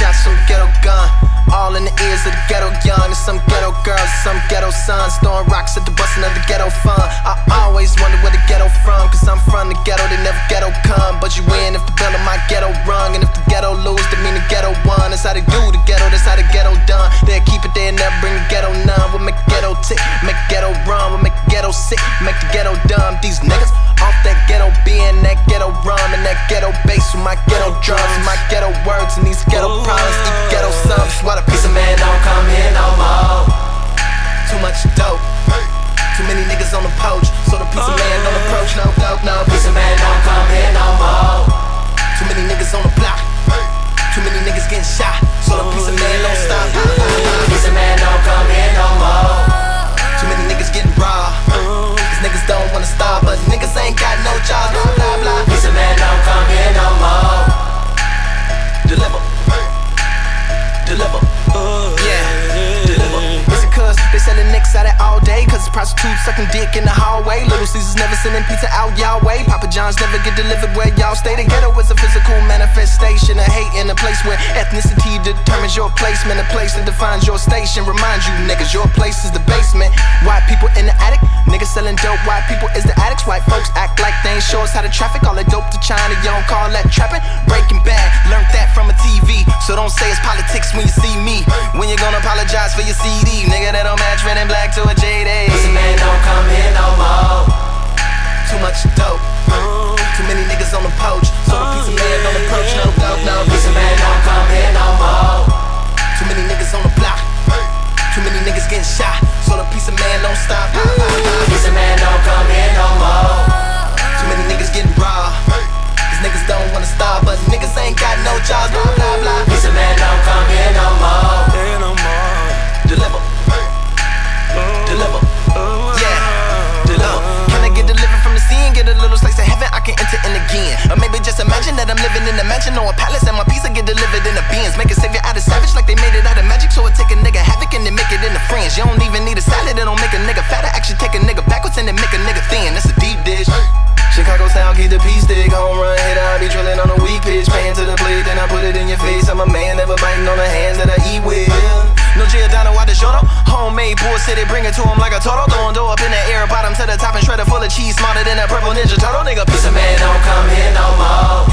shots, some ghetto gun. All in the ears of the ghetto young. And some ghetto girls, some ghetto sons throwing rocks at the bustin' of the ghetto fun. I always wonder where the ghetto from, cause I'm from the ghetto, they never ghetto come. But you win if the bell of my ghetto rung. And if the ghetto lose, that mean the ghetto won. That's how they do the ghetto, that's how the ghetto done. They'll keep it there and never bring the ghetto none. We'll make the ghetto tick, make the ghetto run. We'll make the ghetto sick, make the ghetto dumb. These niggas off that ghetto being, that ghetto rum, and that ghetto bass with my ghetto drums, and my ghetto words, and these ghetto problems, eat ghetto subs. What a piece of man don't come here no more. Too much dope, too many niggas on the poach, so the piece of man don't approach. No dope, no piece of man don't come here no more. Too many niggas on the block, too many niggas getting shot, so the piece of man don't stop. Piece of man don't come here no more. Too many niggas getting robbed, cause niggas don't wanna stop, but niggas ain't got no jobs. Blah blah blah. Piece of man don't come here no more. Deliver, deliver, yeah, deliver. Is it cause they selling nicks out it all day? Cause it's prostitutes sucking dick in the hallway. Little Caesars never sending pizza out y'all way. Papa John's never get delivered where y'all stay. The ghetto is a physical manifestation of hate in a place where ethnicity determines your placement. A place that defines your station. Remind you niggas, your place is the basement. White people in the attic, niggas selling dope. White people is the addicts. White folks act like they ain't show us how to traffic. All that dope to China, you don't call that trapping. Breaking Bad, learned that from a TV. So don't say it's politics when you see me. When you gonna apologize for your CD? Nigga, that don't match red and black to a JD. Piece of man don't come here no more. Too much dope, too many niggas on the poach, so the piece of man don't approach. No dope, no piece of man don't come here no more. Too many niggas on the block, too many niggas getting shot, so the piece of man don't stop. Piece of man don't come here no more. Too many niggas getting robbed, cause niggas don't wanna starve, but niggas ain't got no jobs. Blah blah blah. Piece of man don't come here no more. Deliver, deliver, yeah, deliver. Can I get delivered from the scene? Get a little slice of heaven, I can enter in again. Or maybe just imagine that I'm living in a mansion or a palace, and my pizza get delivered in a Benz. Make a savior out of savage like they made it out of magic, so it take a nigga havoc and then make it into friends. You don't even need a salad, it don't make a nigga fatter. Actually take a nigga backwards and then make a nigga thin. That's a deep dish. Chicago style, keep the peace stick. Home run hitter, I be drilling on a weak pitch. Paying to the plate, then I put it in your face. I'm a man, never biting on the hands that I eat with. No Giordano out the shoulder. Homemade bullshit, bring it to him like a turtle. Throwing dough up in the air, bottom to the top and shredder full of cheese. Smarter than a purple Ninja Turtle. Nigga, piece of man don't come here no more.